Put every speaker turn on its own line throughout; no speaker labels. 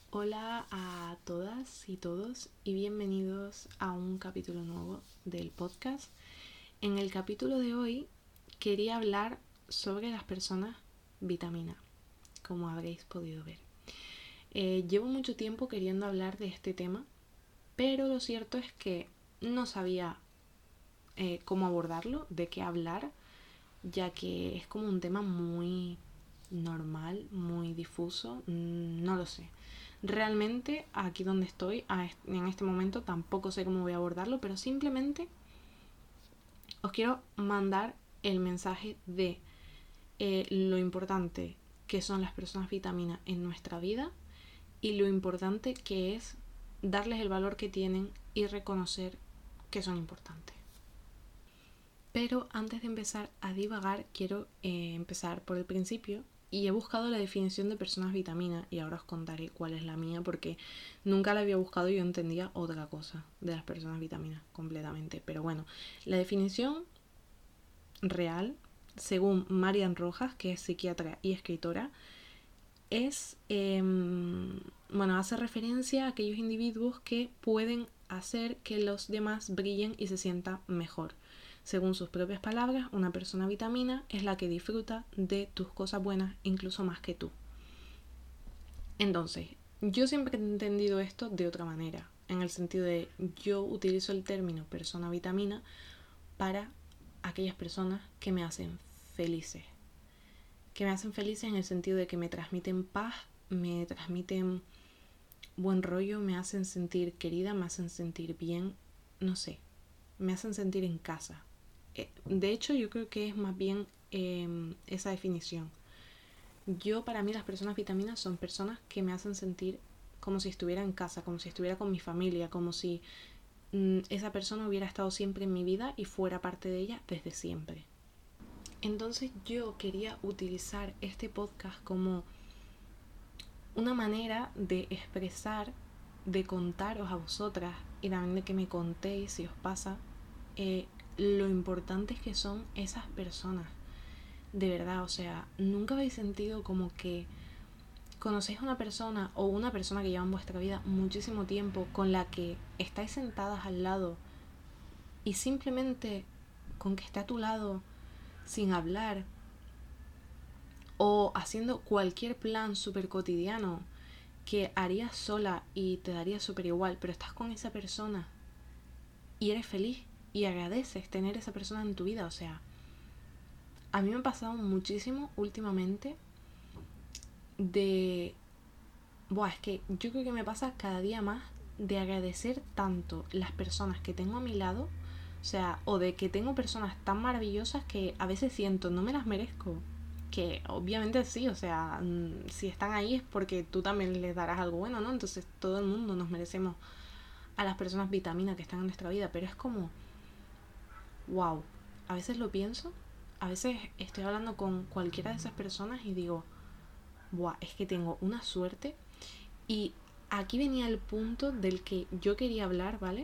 Hola a todas y todos y bienvenidos a un capítulo nuevo del podcast. En el capítulo de hoy quería hablar sobre las personas vitamina, como habréis podido ver. Llevo mucho tiempo queriendo hablar de este tema, pero lo cierto es que no sabía cómo abordarlo, de qué hablar, ya que es como un tema muy normal, muy difuso, no lo sé. Realmente aquí donde estoy, en este momento, tampoco sé cómo voy a abordarlo, pero simplemente os quiero mandar el mensaje de lo importante que son las personas vitamina en nuestra vida y lo importante que es darles el valor que tienen y reconocer que son importantes. Pero antes de empezar a divagar, quiero empezar por el principio. Y he buscado la definición de personas vitamina y ahora os contaré cuál es la mía porque nunca la había buscado y yo entendía otra cosa de las personas vitamina completamente. Pero bueno, la definición real, según Marian Rojas, que es psiquiatra y escritora, es, hace referencia a aquellos individuos que pueden hacer que los demás brillen y se sientan mejor. Según sus propias palabras, una persona vitamina es la que disfruta de tus cosas buenas incluso más que tú. Entonces, yo siempre he entendido esto de otra manera, en el sentido de yo utilizo el término persona vitamina para aquellas personas que me hacen felices. Que me hacen felices en el sentido de que me transmiten paz, me transmiten buen rollo, me hacen sentir querida, me hacen sentir bien, no sé, me hacen sentir en casa. De hecho, yo creo que es más bien esa definición. Para mí las personas vitaminas son personas que me hacen sentir como si estuviera en casa, como si estuviera con mi familia, como si esa persona hubiera estado siempre en mi vida y fuera parte de ella desde siempre. Entonces yo quería utilizar este podcast como una manera de expresar, de contaros a vosotras y también de que me contéis si os pasa lo importantes que son esas personas. De verdad, o sea, nunca habéis sentido como que conocéis a una persona o una persona que lleva en vuestra vida muchísimo tiempo con la que estáis sentadas al lado y simplemente con que esté a tu lado sin hablar o haciendo cualquier plan súper cotidiano que harías sola y te daría súper igual, pero estás con esa persona y eres feliz y agradeces tener esa persona en tu vida. O sea, a mí me ha pasado muchísimo últimamente de... es que yo creo que me pasa cada día más de agradecer tanto las personas que tengo a mi lado, o sea, o de que tengo personas tan maravillosas que a veces siento no me las merezco. Que obviamente sí, o sea, si están ahí es porque tú también les darás algo bueno, ¿no? Entonces todo el mundo nos merecemos a las personas vitamina que están en nuestra vida, pero es como, wow, a veces lo pienso, a veces estoy hablando con cualquiera de esas personas y digo, es que tengo una suerte. Y aquí venía el punto del que yo quería hablar, ¿vale?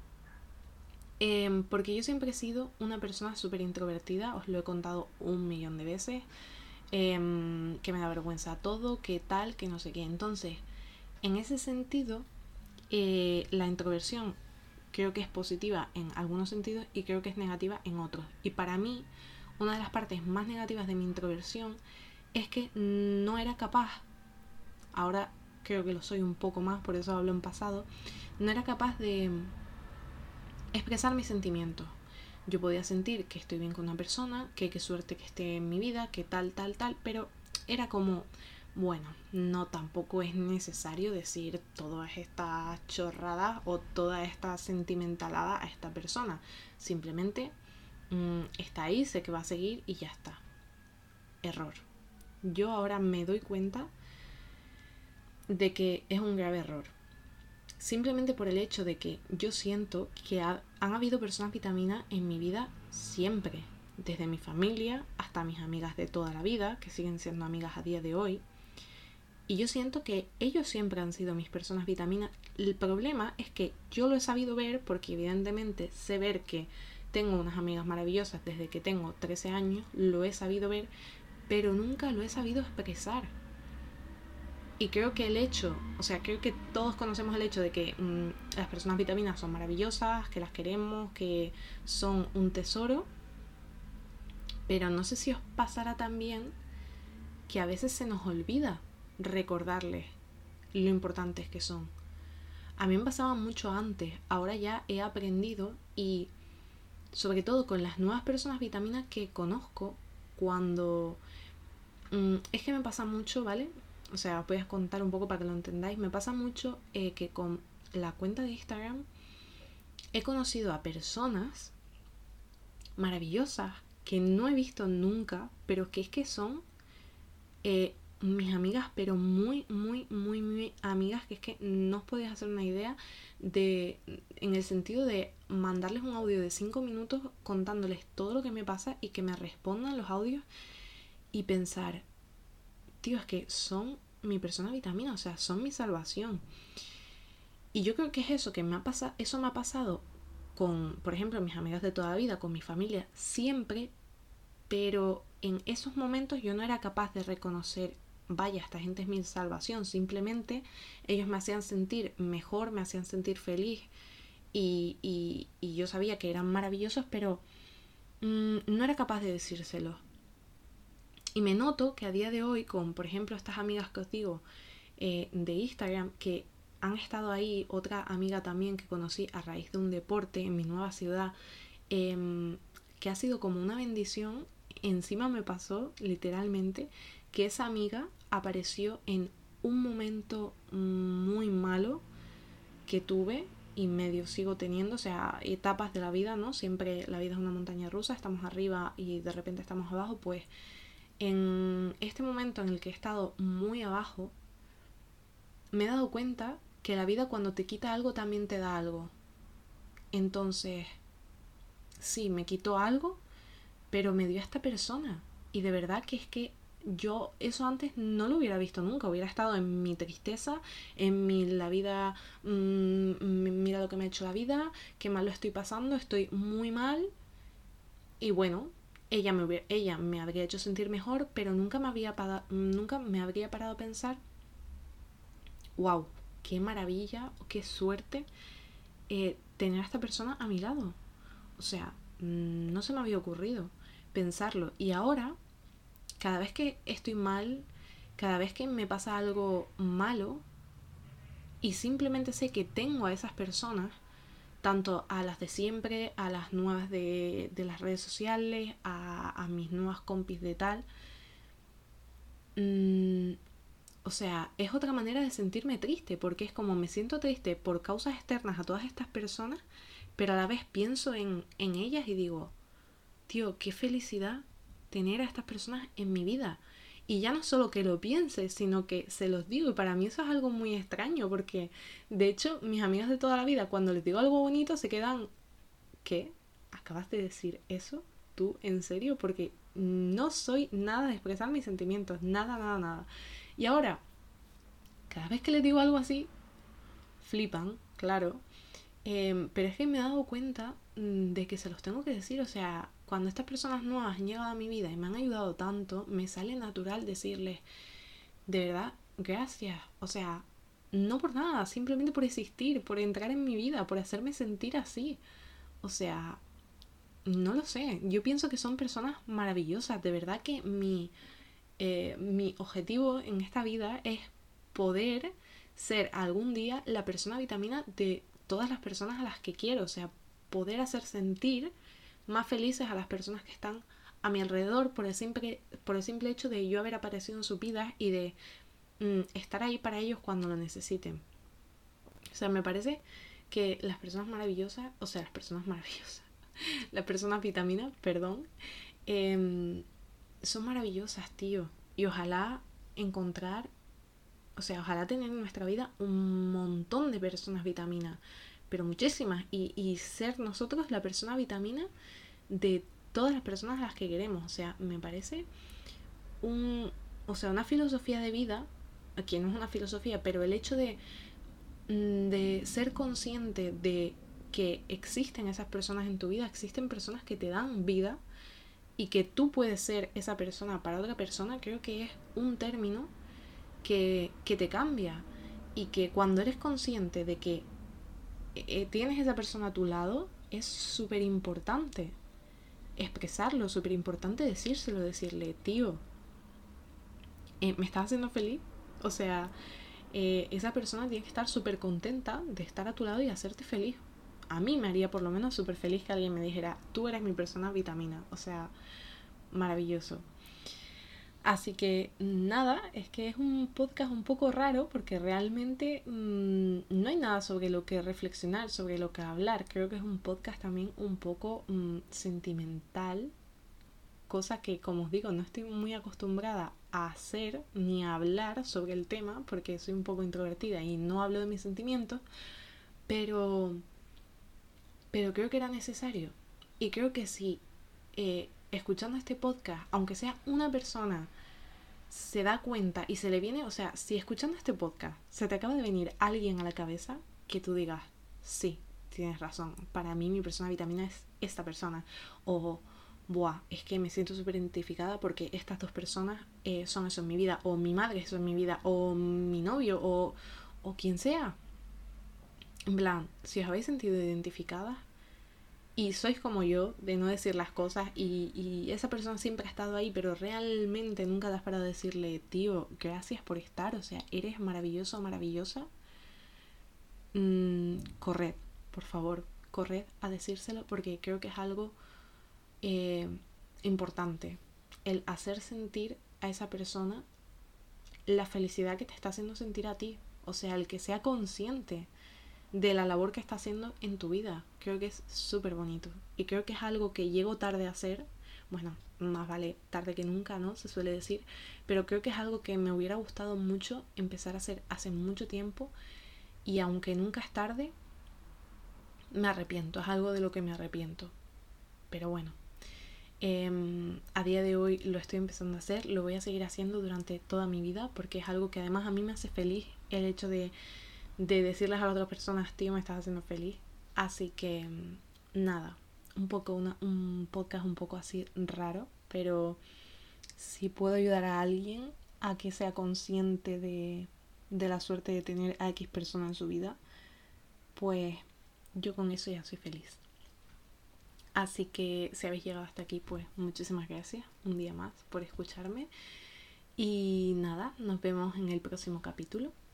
Porque yo siempre he sido una persona súper introvertida, os lo he contado 1.000.000 de veces, que me da vergüenza todo, que tal, que no sé qué. Entonces, en ese sentido, la introversión creo que es positiva en algunos sentidos y creo que es negativa en otros. Y para mí, una de las partes más negativas de mi introversión es que no era capaz, ahora creo que lo soy un poco más, por eso hablo en pasado, no era capaz de expresar mis sentimientos. Yo podía sentir que estoy bien con una persona, que qué suerte que esté en mi vida, que tal, pero era como, bueno, no tampoco es necesario decir todas estas chorradas o toda esta sentimentalada a esta persona. Simplemente está ahí, sé que va a seguir y ya está. Error. Yo ahora me doy cuenta de que es un grave error. Simplemente por el hecho de que yo siento que han habido personas vitamina en mi vida siempre, desde mi familia hasta mis amigas de toda la vida, que siguen siendo amigas a día de hoy. Y yo siento que ellos siempre han sido mis personas vitamina. El problema es que yo lo he sabido ver porque evidentemente sé ver que tengo unas amigas maravillosas desde que tengo 13 años, lo he sabido ver, pero nunca lo he sabido expresar. Y creo que creo que todos conocemos el hecho de que las personas vitaminas son maravillosas, que las queremos, que son un tesoro. Pero no sé si os pasará también que a veces se nos olvida recordarles lo importantes que son. A mí me pasaba mucho antes, ahora ya he aprendido y sobre todo con las nuevas personas vitaminas que conozco, cuando... es que me pasa mucho, ¿vale? O sea, os voy a contar un poco para que lo entendáis. Me pasa mucho que con la cuenta de Instagram he conocido a personas maravillosas que no he visto nunca, pero que es que son mis amigas, pero muy, muy, muy, muy amigas, que es que no os podéis hacer una idea de, en el sentido de mandarles un audio de 5 minutos contándoles todo lo que me pasa y que me respondan los audios y pensar, tío, es que son mi persona vitamina, o sea, son mi salvación. Y yo creo que es eso, eso me ha pasado con, por ejemplo, mis amigas de toda la vida, con mi familia, siempre, pero en esos momentos yo no era capaz de reconocer, vaya, esta gente es mi salvación, simplemente ellos me hacían sentir mejor, me hacían sentir feliz y yo sabía que eran maravillosos, pero no era capaz de decírselo. Y me noto que a día de hoy, con por ejemplo estas amigas que os digo de Instagram, que han estado ahí, otra amiga también que conocí a raíz de un deporte en mi nueva ciudad, que ha sido como una bendición. Encima me pasó literalmente que esa amiga apareció en un momento muy malo que tuve y medio sigo teniendo, o sea, etapas de la vida, ¿no? Siempre la vida es una montaña rusa, estamos arriba y de repente estamos abajo, pues en este momento en el que he estado muy abajo, me he dado cuenta que la vida cuando te quita algo también te da algo. Entonces, sí, me quitó algo, pero me dio a esta persona. Y de verdad que es que yo eso antes no lo hubiera visto nunca. Hubiera estado en mi tristeza, la vida, mira lo que me ha hecho la vida, qué mal lo estoy pasando, estoy muy mal. Y bueno, ella me habría hecho sentir mejor, pero nunca me habría parado a pensar, wow, qué maravilla, qué suerte tener a esta persona a mi lado. O sea, no se me había ocurrido pensarlo. Y ahora, cada vez que estoy mal, cada vez que me pasa algo malo, y simplemente sé que tengo a esas personas, tanto a las de siempre, a las nuevas de las redes sociales, a mis nuevas compis de tal, o sea, es otra manera de sentirme triste, porque es como me siento triste por causas externas a todas estas personas, pero a la vez pienso en ellas y digo, tío, qué felicidad tener a estas personas en mi vida. Y ya no solo que lo piense, sino que se los digo. Y para mí eso es algo muy extraño, porque de hecho mis amigas de toda la vida, cuando les digo algo bonito, se quedan, ¿qué? ¿Acabas de decir eso? ¿Tú? ¿En serio? Porque no soy nada de expresar mis sentimientos, nada, nada, nada. Y ahora, cada vez que les digo algo así, flipan, claro. Pero es que me he dado cuenta de que se los tengo que decir. O sea, cuando estas personas nuevas han llegado a mi vida y me han ayudado tanto, me sale natural decirles, de verdad, gracias. O sea, no por nada, simplemente por existir, por entrar en mi vida, por hacerme sentir así. O sea, no lo sé. Yo pienso que son personas maravillosas. De verdad que mi objetivo en esta vida es poder ser algún día la persona vitamina de todas las personas a las que quiero. O sea, poder hacer sentir más felices a las personas que están a mi alrededor por el simple hecho de yo haber aparecido en sus vidas y de estar ahí para ellos cuando lo necesiten. O sea, me parece que las personas maravillosas, las personas vitamina, perdón, son maravillosas, tío. Y ojalá encontrar, o sea, ojalá tener en nuestra vida un montón de personas vitamina, pero muchísimas, y ser nosotros la persona vitamina de todas las personas a las que queremos. O sea, me parece una filosofía de vida, aquí no es una filosofía, pero el hecho de ser consciente de que existen esas personas en tu vida, existen personas que te dan vida y que tú puedes ser esa persona para otra persona, creo que es un término que te cambia. Y que cuando eres consciente de que tienes esa persona a tu lado, es súper importante expresarlo, súper importante decírselo, decirle, tío, ¿me estás haciendo feliz? O sea, esa persona tiene que estar súper contenta de estar a tu lado y hacerte feliz. A mí me haría por lo menos súper feliz que alguien me dijera, tú eres mi persona vitamina. O sea, maravilloso. Así que nada, es que es un podcast un poco raro porque realmente no hay nada sobre lo que reflexionar, sobre lo que hablar. Creo que es un podcast también un poco sentimental, cosa que, como os digo, no estoy muy acostumbrada a hacer ni a hablar sobre el tema porque soy un poco introvertida y no hablo de mis sentimientos, pero, pero creo que era necesario. Y creo que si escuchando este podcast, aunque sea una persona, se da cuenta y se le viene, o sea, si escuchando este podcast se te acaba de venir alguien a la cabeza que tú digas, sí, tienes razón, para mí mi persona vitamina es esta persona, o buah, es que me siento súper identificada porque estas dos personas son eso en mi vida, o mi madre es eso en mi vida, o mi novio, o quien sea. En plan, si os habéis sentido identificadas y sois como yo, de no decir las cosas y esa persona siempre ha estado ahí, pero realmente nunca te has parado de decirle, tío, gracias por estar, o sea, eres maravilloso o maravillosa, corred, por favor, corred a decírselo porque creo que es algo eh, importante, el hacer sentir a esa persona la felicidad que te está haciendo sentir a ti, o sea, el que sea consciente de la labor que está haciendo en tu vida. Creo que es súper bonito. Y creo que es algo que llego tarde a hacer. Bueno, más vale tarde que nunca, ¿no? Se suele decir. Pero creo que es algo que me hubiera gustado mucho empezar a hacer hace mucho tiempo. Y aunque nunca es tarde, me arrepiento. Es algo de lo que me arrepiento. Pero bueno. A día de hoy lo estoy empezando a hacer. Lo voy a seguir haciendo durante toda mi vida. Porque es algo que además a mí me hace feliz. El hecho de decirles a las otras personas, tío, me estás haciendo feliz. Así que nada, un podcast un poco así raro, pero si puedo ayudar a alguien a que sea consciente de la suerte de tener a X persona en su vida, pues yo con eso ya soy feliz. Así que si habéis llegado hasta aquí, pues muchísimas gracias un día más por escucharme. Y nada, nos vemos en el próximo capítulo.